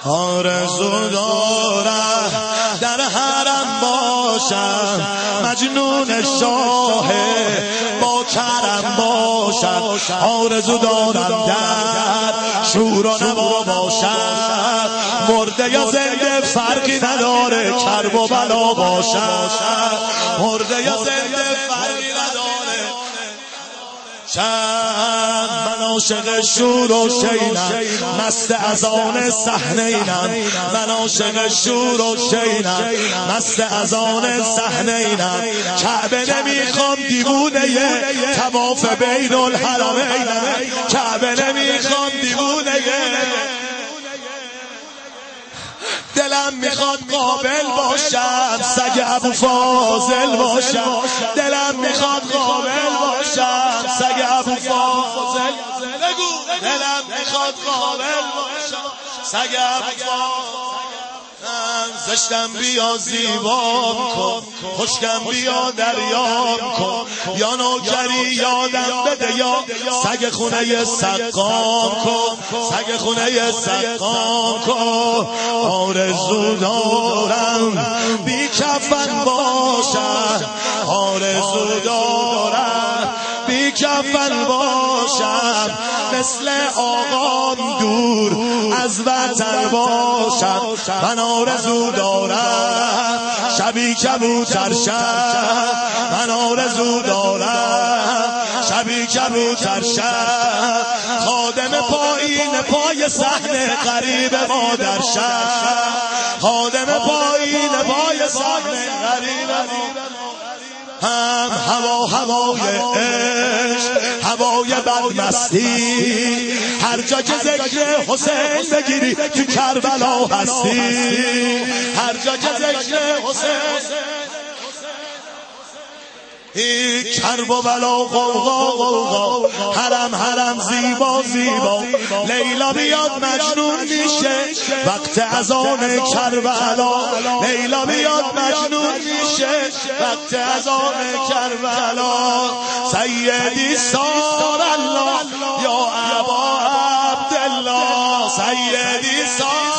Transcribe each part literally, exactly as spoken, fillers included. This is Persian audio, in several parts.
آرزو دارم در حرم باشم، مجنون شاه با کرم باشم. آرزو دارم در شور و نوا باشم، مرده یا زنده فرقی نداره، کرب و بلا باشم. مرده یا زنده فرقی نداره شم. من عاشق شور و شینم، مست از آن صحنه اینم. من عاشق شور و شینم، مست از آن صحنه اینم. کعبه نمیخوام دیوونه طواف بین الحرمینم. کعبه نمیخوام دیوونه، دلم میخواد قابل باشم، سگ ابو فاضل باشم. دلم میخواد قابل باشم، سگ ابو فاضل. دلم میخواد قابل باشم، سگ ابو فاضل. زشتم بیا زیبام کن، خشکم بیا دریام کن. یا نوکری یادم بده، یا سگ خونه سقام کن. سگ خونه سقام کن. آرزو دارم بی کفن باشم، آرزو دارم بی کفن باشم. مثل آقام دور از وطن باشم. من آرزو دارم شبی کبوتر شم. من آرزو دارم شبی کبوتر شم. خادم پایین پای صحنه غریب مادر شم. خادم پایین پای صحنه غریب مادر هم. هوا هوای عشق، هوای بدمستی، هر جا که ذکر حسین بگیری تو کربلا هستی. هر جا که ذکر حسین، کرب و بلا غوغا غوغا، حرم حرم زیبا زیبا. لیلا بیاد مجنون میشه وقت اذان کربلا. لیلا بیاد مجنون میشه وقت اذان کربلا. سیدی سار الله یا ابا عبدالله، سیدی سار.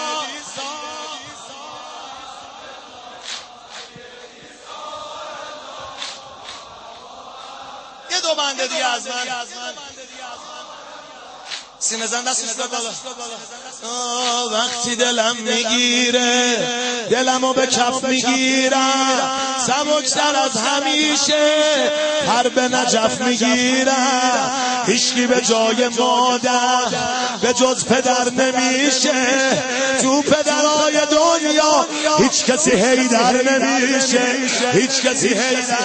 یه دو بنده دیگه از من سینه زن دستش بالا. وقتی دلم میگیره دلمو به کف میگیرم، سبکتر از همیشه پر به نجف میگیرم. هیچکی به جای مادر به جز پدر نمیشه، تو پدرای دنیا هیچ کسی حیدر نمیشه. هیچ کسی حیدر.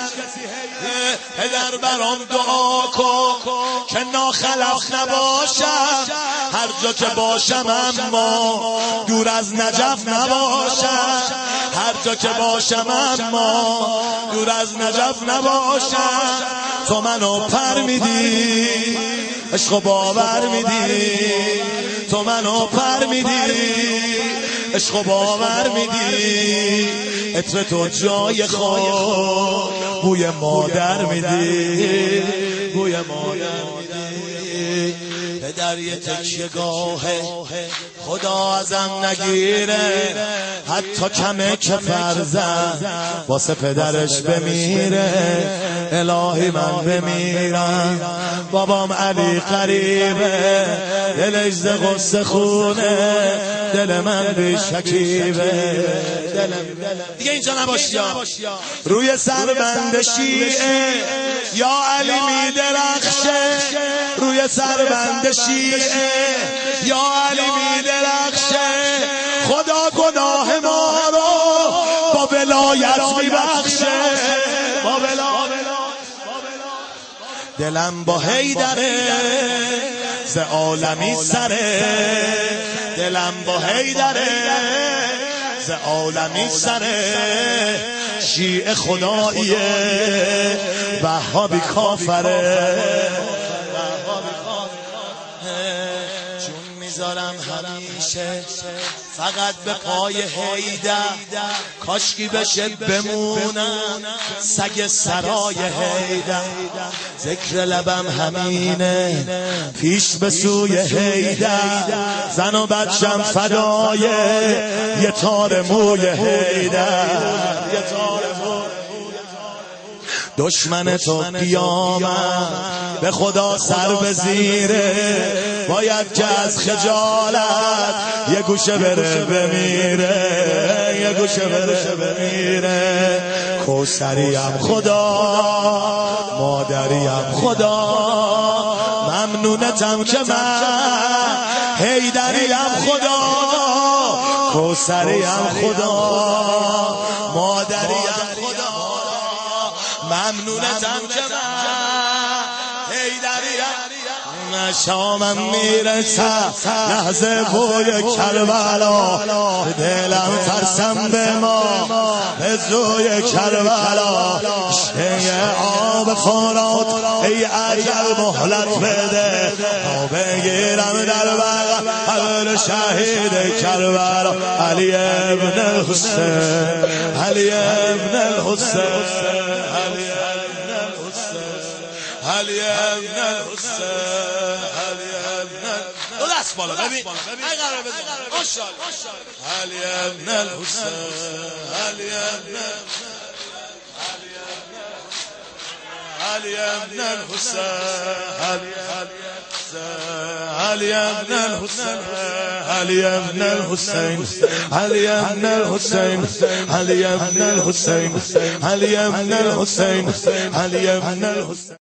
پدر برام دعا کن که ناخلف نباشم، هر جا که باشم اما دور از نجف نباشم. هر جا که باشم اما دور از نجف نباشم. تو منو پر میدی، عشق و باور میدی. تو منو پر میدی، عشق و باور میدی. عطر تو جای خود بوی مادر میدی، بوی مادر میدی. پدر یه تکیه گاهه خدا ازم نگیره، حتی کمه که فرزن واسه پدرش بمیره. الهی من بمیرم، بابام علی قریبه، دلش ز غصه خونه، دل من بی شکیبه. دیگه اینجا نباشی روی سربند شیعه یا علی می درخشه. روی سربند شیعه یا علی می درخشه. خدا گناه ما رو با ولایت می بخشه. با ولایت دلم با حیدره ز عالمی سره. دلم با حیدره ز عالمی سره. شیعه خداییه وهابی کافره. چون میذارم همیشه فقط به پای حیدر، کاشکی بشه بمونم سگ سرای حیدر. ذکر لبم همینه پیش به سوی حیدر، زن و بچم فدای یه تار موی حیدر. دشمن تو قیامت به خدا سر به زیره، باید که از خجالت یه گوشه بره بمیره، یه گوشه بره بمیره. کوثریم خدا مادریم خدا، ممنونتم که من حیدریم خدا. کوثریم خدا مادریم خدا، ممنونتم که من حیدریم. شامم میرسه لحظه بوی کربلا، دلم ترسم به ما به زوی کربلا. شیه آب فرات ای عجل مهلت بده، تا بگیرم در بغل قبر شهید کربلا. علی ابن الحسین، علی ابن الحسین، علی ابن الحسین، علی ابن الحسین، علی ابن الحسین. دو دست بالا ببین ای قرار بزن ماشاءالله. علی ابن الحسین، علی ابن علی ابن الحسین، علی ابن الحسین، علی ابن الحسین، علی ابن الحسین، علی ابن الحسین، علی ابن الحسین، علی ابن الحسین.